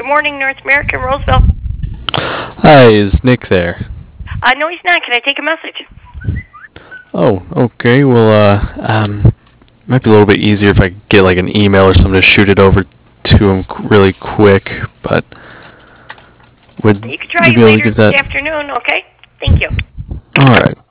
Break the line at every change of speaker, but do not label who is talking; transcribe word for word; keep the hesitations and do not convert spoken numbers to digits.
morning, North American, Roseville.
Hi, is Nick there?
Uh, no, he's not. Can I take a message?
Oh, okay. Well, uh, um, might be a little bit easier if I get like an email or something to shoot it over to him qu- really quick. But would
You can try
you be able to
later
give
this
that?
afternoon, okay? Thank you.
All right.